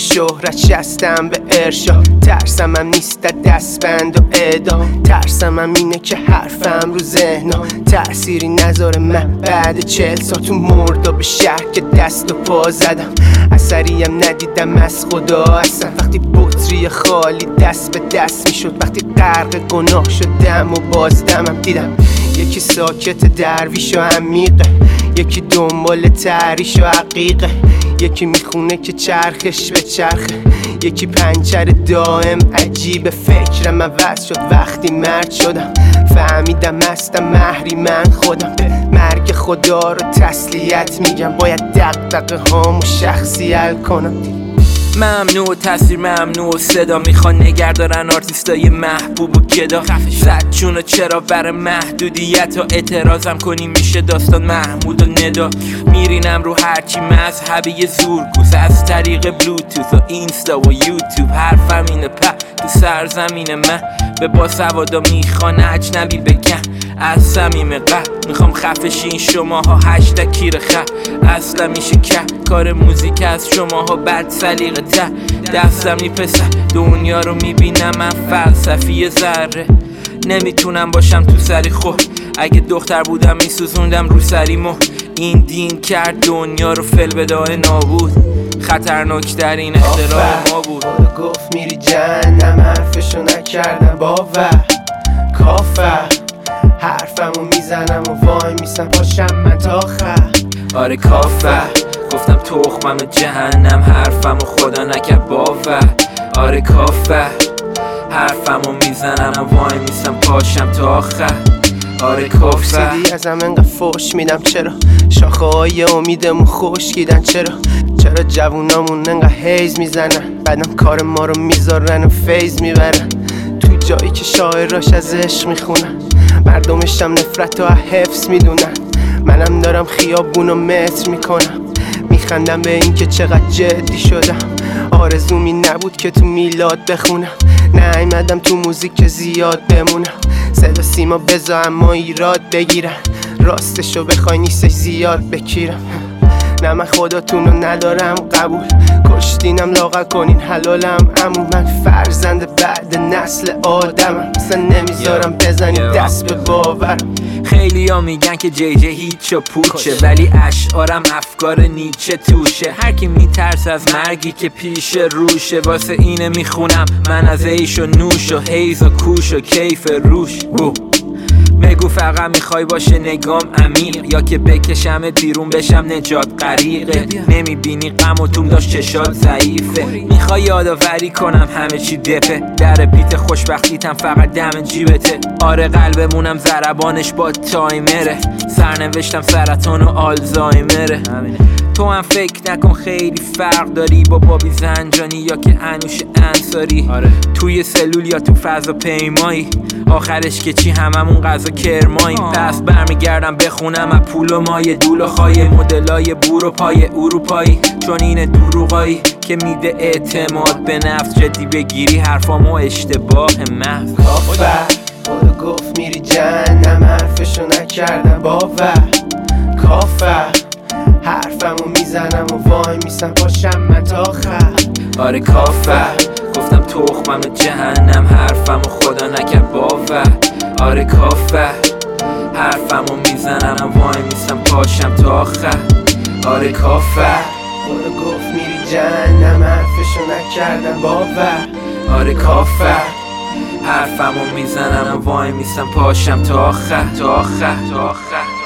شهرت شستم به ارشا. ترسم هم نیست دستبند و اعدام، ترسم هم اینه که حرفم رو ذهنا تأثیری نذاره. من بعد 40 سال تو مردا به شهر که دست و پا زدم، اثریم ندیدم از خدا اصلا. وقتی بطری خالی دست به دست میشد، وقتی غرق گناه شدم و بازدمم دیدم یکی ساکت درویش و عمیقه، یکی دنبال تعریش و عقیقه، یکی میخونه که چرخش به چرخه، یکی پنچر دائم عجیب. فکرم عوض شد وقتی مرد شدم، فهمیدم هستم محریمن خودم. به مرگ خدا رو تسلیت میگم، باید دغدغه هامو شخصی حل کنم. ممنوع تصویر ممنوع صدا، میخوان نگردارن آرتیستای محبوب و گدا. زد چونو چرا بر محدودیت ها اعتراضم کنی میشه داستان محمود و ندا. میرینم رو هرچی مذهبی زورگوز از طریق بلوتوث و اینستا و یوتیوب. حرفم اینه تو سرزمین من به باسوادا میخوان اجنبی بگن. از صمیم قلب میخوام خفشین شماها هشت کیر اصلا میشه که کار موزیک از شماها بد سلیقه تر. دستم میپسه دنیا رو میبینم من فلسفی ذره. نمیتونم باشم تو سری خود، اگه دختر بودم میسوزوندم رو سریمو. این دین کرد دنیا رو فل بداه نابود، خطرناک در این اختراع ما بود. گفت میری جهنم حرفشو نکردم باور، کافر حرفمو میزنم و وای میسم پاشم من تا آخر. آره کافر گفتم تخمم جهنم، حرفمو خدا نکرد باور. آره کافر حرفمو میزنم و وای میسم پاشم تا آخر. آره کافر سیدی ازم انقدر فوش میدم، چرا شاخه های امیدمون خشکیدن، چرا جوونامون انقدر هیز میزنن، بعدم کار ما رو میذارن و فیض میبرن. تو جایی که شاعراش از عشق میخونن، مردمش هم نفرت و حفظ میدونن. منم دارم خیابونو متر میکنم، میخندم به این که چقدر جدی شدم. آرزومی نبود که تو میلاد بخونم، نیومدم تو موزیک که زیاد بمونم. صدا سیما بزا اما ایراد بگیرن، راستشو بخوای نیستش زیاد بکیرم. نه من خداتونو ندارم قبول، کشتینم لاغر کنین حلالم. امون من فرزند بعد نسل آدمم، اصلا نمیذارم بزنی دست به باورم. خیلی ها میگن که جی هیچ و پوچه، ولی اشعارم افکار نیچه توشه. هر کی میترس از مرگی که پیش روشه، واسه اینه میخونم من از عیش و نوش و حیز و کوش و کیف روش. بگو فقط میخوای باشه نگام عمیق، یا که بکشم بیرون بشم نجات غریقه. نمیبینی غم و توم داشت چشات ضعیفه، میخوای یادآوری کنم همه چی دپه. در بیت خوشبختیتم فقط دم جیبته. آره قلبمونم ضربانش با تایمره، سرنوشتم سرطان و آلزایمره. تو هم فکر نکن خیلی فرق داری با بابی زنجانی یا که انوش انصاری. توی سلول یا تو فضا پیمایی، آخرش که چی هممون غذا کرماییم. پس برمیگردم بخونم از پول و مایه دول و خواهی مدلای بور و پای اروپایی. چون این دروغایی که میده اعتماد به نفس، جدی بگیری حرفامو اشتباه محض. کافر خدا گفت میری جهنم حرفشو نکردم باور، کافر حرفمو میزنم و وای میسم پاشم من تا آخر. آره کافر گفتم تخمم جهنم، حرفمو خدا نکرد باور. آره کافر حرفمو میزنم و وای میسم پاشم تا آخر. آره کافر خدا گفت میری جهنم حرفشو نکردم باور. آره کافر حرفمو میزنم و وای میسم پاشم تا آخر.